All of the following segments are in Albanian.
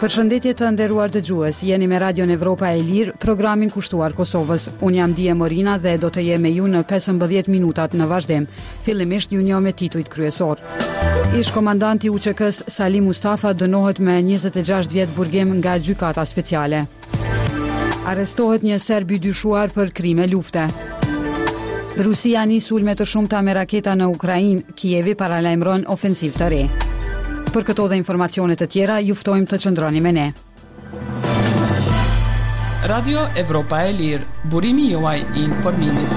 Përshëndetje të nderuar dëgjues, jeni me Radion Evropa e Lirë, programin kushtuar Kosovës. Unë jam Dije Morina dhe do të jem me ju në 15 minutat në vazhdim. Fillimisht ju njoh me titujt kryesor. Ish komandanti UÇK-s Salim Mustafa dënohet me 26 vjet burgim nga gjykata speciale. Arrestohet një serb i dyshuar për krime lufte. Rusia nis ulme të shumta me raketa në Ukrainë, Kijevi paralajmëron ofensiv të re. Për këto dhe informacione të tjera, ju ftojmë të qëndroni me ne. Radio Evropa e Lirë, burimi juaj i informimit.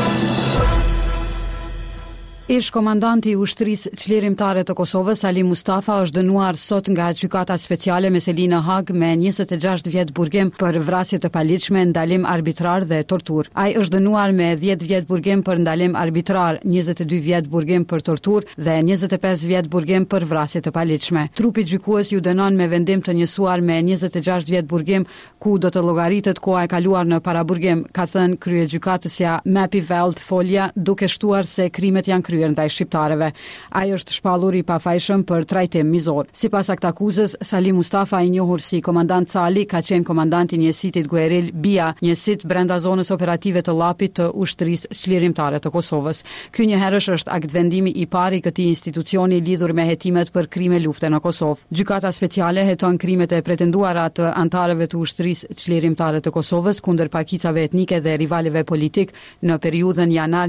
Ish komandanti i ushtrisë çlirimtare të Kosovës, Salim Mustafa, është dënuar sot nga gjykata speciale me seli në Hag me 26 vjet burgim për vrasje të paligjshme, ndalim arbitrar dhe tortur. Ai është dënuar me 10 vjet burgim për ndalim arbitrar, 22 vjet burgim për tortur dhe 25 vjet burgim për vrasje të paligjshme. Trupi gjykues ju dënon me vendim të njësuar me 26 vjet burgim, ku do të llogaritet koha e kaluar në paraburgim, ka thënë kryegjykatësja Mapi Veld Folja, duke shtuar se krimet janë ndaj shqiptarëve. Ai është shpallur i pafajshëm për trajtim mizor. Sipas aktakuzës, Salim Mustafa, i njohur si komandant Cali, ka qenë komandanti i njësitit Gueril Bia, njësit brenda zonës operative të llapit të ushtrisë çlirimtare të Kosovës. Ky njëherësh është aktvendimi i parë i këtij institucioni lidhur me hetimet për krime lufte në Kosovë. Gjykata speciale heton krimet e pretenduara të antarëve të ushtrisë çlirimtare të Kosovës kundër pakicave etnike dhe rivalëve politik në periudhën janar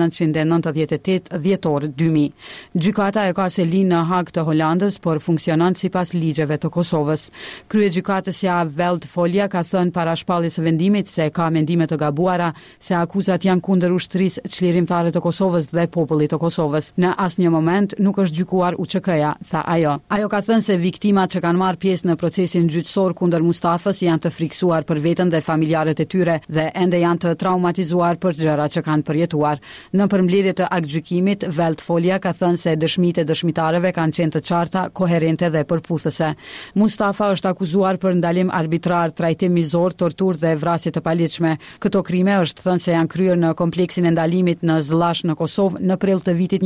1998 dhjetor 2000. Gjykata e ka selin në Hag të Holandës, por funksionon sipas ligjeve të Kosovës. Kryegjykatësja Veld Folja ka thënë para shpalljes së vendimit se ka mendime të gabuara, se akuzat janë kundër ushtrisë çlirimtare të Kosovës dhe popullit të Kosovës. Në asnjë moment nuk është gjykuar UÇK-ja, tha ajo. Ajo ka thënë se viktimat që kanë marrë pjesë në procesin gjyqësor kundër Mustafës janë të friksuar për veten dhe familjarët e tyre dhe ende janë të traumatizuar për gjërat që kanë përjetuar. Në përmbledhje të aktgjykimit, Veld Folja ka thënë se dëshmitë e dëshmitarëve kanë qenë të qarta, koherente dhe përputhëse. Mustafa është akuzuar për ndalim arbitrar, trajtim mizor, tortur dhe vrasje të paligjshme. Këto krime është thënë se janë kryer në kompleksin e ndalimit në Zllash në Kosovë në prill të vitit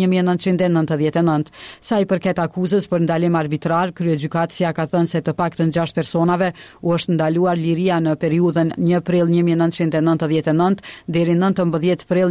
1999. Sa i përket akuzës për ndalim arbitrar, kryegjykatësia ka thënë se të paktën 6 personave u është ndaluar liria në periudhën 1 prill 1999 deri 19 prill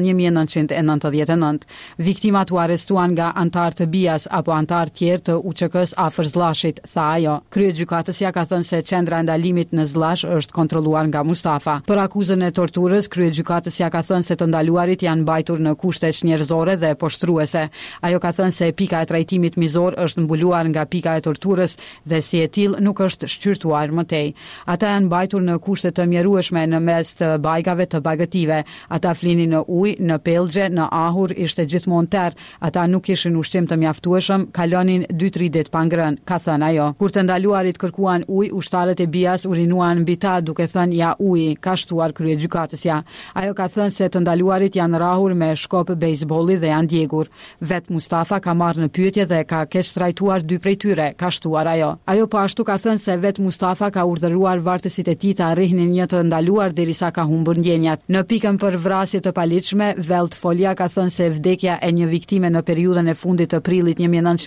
1999. Viktimat u arrestuan nga antar të BIA-s apo antar tjerë të UÇK-s afër Zllashit, tha ajo. Kryegjykatësja ka thënë se qendra e ndalimit në Zllash është kontrolluar nga Mustafa. Për akuzën e torturës, kryegjykatësja ka thënë se të ndaluarit janë mbajtur në kushte çnjerëzore dhe poshtruese. Ajo ka thënë se pika e trajtimit mizor është mbuluar nga pika e torturës dhe si e tillë nuk është shqyrtuar më tej. Ata janë mbajtur në kushte të mjerueshme në mes të bajgave të bagëtive. Ata flinin në ujë, në pellgje, në ahur, ishte gjithmonë ata nuk kishin ushqim të mjaftueshëm, kalonin 2-3 ditë pa ngrënë, ka thënë ajo. Kur të ndaluarit kërkuan ujë, ushtarët e BIA-s urinuan mbi ta duke thënë ja uji, ka shtuar kryegjykatësja. Ajo ka thënë se të ndaluarit janë rrahur me shkop bejsbolli dhe janë djegur. Vet Mustafa ka marrë në pyetje dhe ka keq trajtuar 2 prej tyre, ka shtuar ajo. Ajo po ashtu ka thënë se vet Mustafa ka urdhëruar vartësit e tij të arrihnin një të ndaluar derisa ka humbur ndjenjat. Në pikën për vrasje të paligjshme, Veld Folja ka thënë se vdekja e një viktime në periudhën e fundit të prillit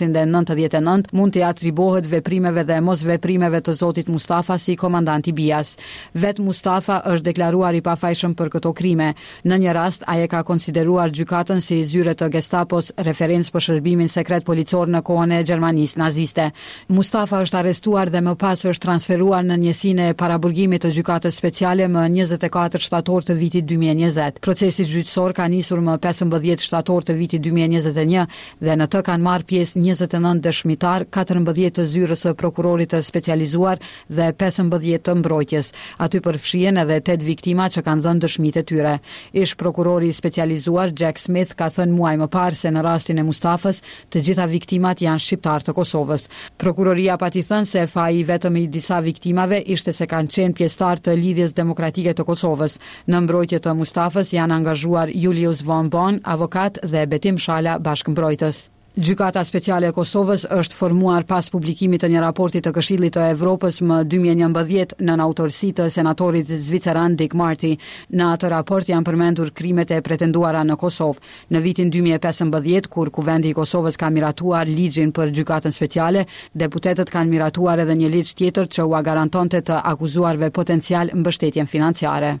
1999 mund të atribuohet veprimeve dhe mosveprimeve të zotit Mustafa si komandant i BIA-s. Vet Mustafa është deklaruar i pafajshëm për këto krime. Në një rast ai e ka konsideruar gjykatën si zyre të Gestapos, referencë për shërbimin sekret policor në kohën e Gjermanisë naziste. Mustafa është arrestuar dhe më pas është transferuar në njësinë e paraburgimit të gjykatës speciale më 24 shtator të vitit 2020. Procesi gjyqësor ka nisur më 15 shtator të vitit 2021 dhe në të kanë marrë pjesë 29 dëshmitar, 14 të zyrës së prokurorit të specializuar dhe 15 të mbrojtjes. Aty përfshihen edhe 8 viktima që kanë dhënë dëshmitë e tyre. Ish prokurori i specializuar Jack Smith ka thënë muaj më parë se në rastin e Mustafës, të gjitha viktimat janë shqiptar të Kosovës. Prokuroria pati thënë se faji vetëm i disa viktimave ishte se kanë qenë pjesëtar të lidhjes demokratike të Kosovës. Në mbrojtje të Mustafës janë angazhuar Julius von Bon, avokat, dhe Betim Shala, bashkëmbrojtës. Gjykata speciale e Kosovës është formuar pas publikimit të një raporti të Këshillit të Evropës më 2011 nën autorësi të senatorit zviceran Dick Marty. Në atë raport janë përmendur krimet e pretenduara në Kosovë. Në vitin 2015, kur Kuvendi i Kosovës ka miratuar ligjin për gjykatën speciale, deputetët kanë miratuar edhe një ligj tjetër që ua garantonte të akuzuarve potencial mbështetjen financiare.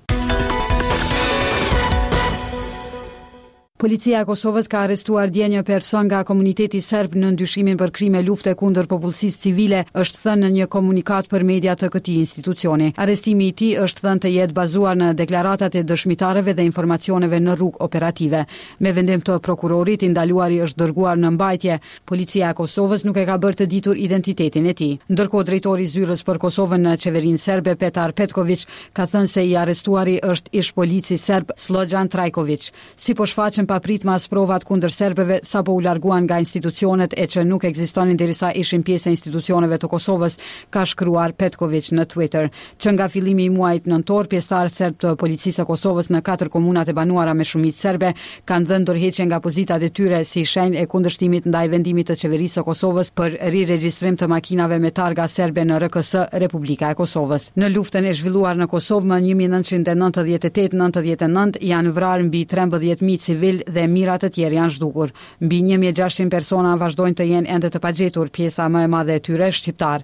Policia e Kosovës ka arrestuar dje një person nga komuniteti serb në ndyshimin për krime lufte kundër popullsisë civile, është thënë në një komunikat për media të këtij institucioni. Arrestimi i tij është thënë të jetë bazuar në deklaratat e dëshmitarëve dhe informacioneve në rrugë operative. Me vendim të prokurorit, i ndaluari është dërguar në mbajtje. Policia e Kosovës nuk e ka bërë të ditur identitetin e tij. Ndërkohë drejtori i zyrës për Kosovën në qeverinë serbe, Petar Petković, ka thënë se i arrestuari është ish polici serb Slojan Trajković. Si po shfaqen paprit mas provat kundër serbëve sapo u larguan nga institucionet e që nuk ekzistonin derisa ishin pjesë e institucioneve të Kosovës, ka shkruar Petković në Twitter. Që nga fillimi i muajit nëntor, pjesëtarët serb të policisë së Kosovës në 4 komunat e banuara me shumicë serbe kanë dhënë dorëheqje nga pozitat e tyre si shenjë e kundërshtimit ndaj vendimit të qeverisë së Kosovës për riregjistrim të makinave me targa serbe në RKS, Republika e Kosovës. Në luftën e zhvilluar në Kosovë më 1998-99 janë vrarë mbi 13.000 civil dhe mijërat të tjerë janë zhdukur. Mbi 1.600 persona vazhdojnë të jenë ende të pagjetur, pjesa më e madhe e tyre shqiptar.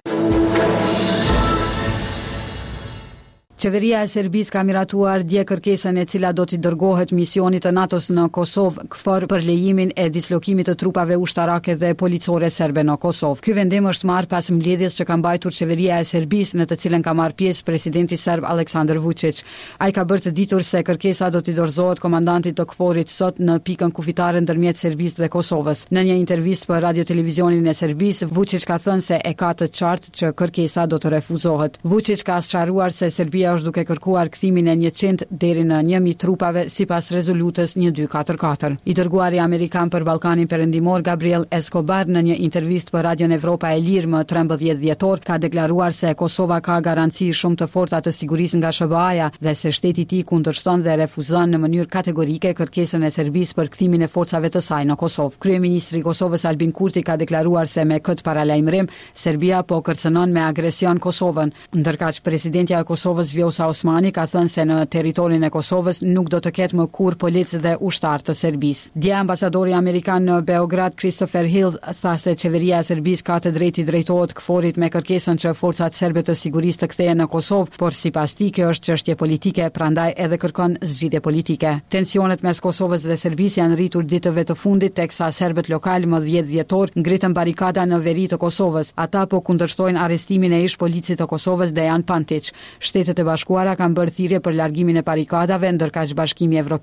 Qeveria e Serbisë ka miratuar dje kërkesën e cila do t'i dërgohet misionit të NATO-s në Kosovë KFOR për lejimin e dislokimit të trupave ushtarake dhe policore serbe në Kosovë. Ky vendim është marrë pas mbledhjes që ka mbajtur qeveria e Serbisë në të cilën ka marrë pjesë presidenti serb Aleksandar Vučić. Ai ka bërë të ditur se kërkesa do t'i dorëzohet komandantit të KFOR-it sot në pikën kufitare ndërmjet Serbisë dhe Kosovës. Në një intervistë për radio-televizionin e Serbisë, Vučić ka thënë se e ka të qartë që kërkesa do të refuzohet. Vučić ka sqaruar se Serbia është duke kërkuar kthimin e 100 deri në 1000 trupave sipas rezolutës 1244. I dërguari amerikan për Ballkanin Perëndimor Gabriel Escobar në një intervistë për Radion Evropa e Lirë më 13 dhjetor ka deklaruar se Kosova ka garanci shumë të forta të sigurisë nga SBA-ja dhe se shteti i tij kundërshton dhe refuzon në mënyrë kategorike kërkesën e Serbisë për kthimin e forcave të saj në Kosovë. Kryeministri i Kosovës Albin Kurti ka deklaruar se me këtë paralajmërim Serbia po kërcënon me agresion Kosovën, ndërkaq presidentja e Kosovës Vjosa Osmani ka thënë se në territorin e Kosovës nuk do të ketë më kurrë policë dhe ushtar të Serbisë. Dje ambasadori amerikan në Beograd Christopher Hill tha se qeveria e Serbisë ka të drejtë i drejtohet KFOR-it me kërkesën që forcat serbe të sigurisë të kthehen në Kosovë, por sipas tij kjo është çështje politike, prandaj edhe kërkon zgjidhje politike. Tensionet mes Kosovës dhe Serbisë janë rritur ditëve të fundit teksa serbët lokal më 10 dhjetor ngritën barikada në veri të Kosovës. Ata po kundërshtojnë arrestimin e ish policit të Kosovës Dejan Pantić. Shtetet e Bashkuara kanë bërë thirrje për largimin e barikadave, ndërkaq Bashkimi Evropian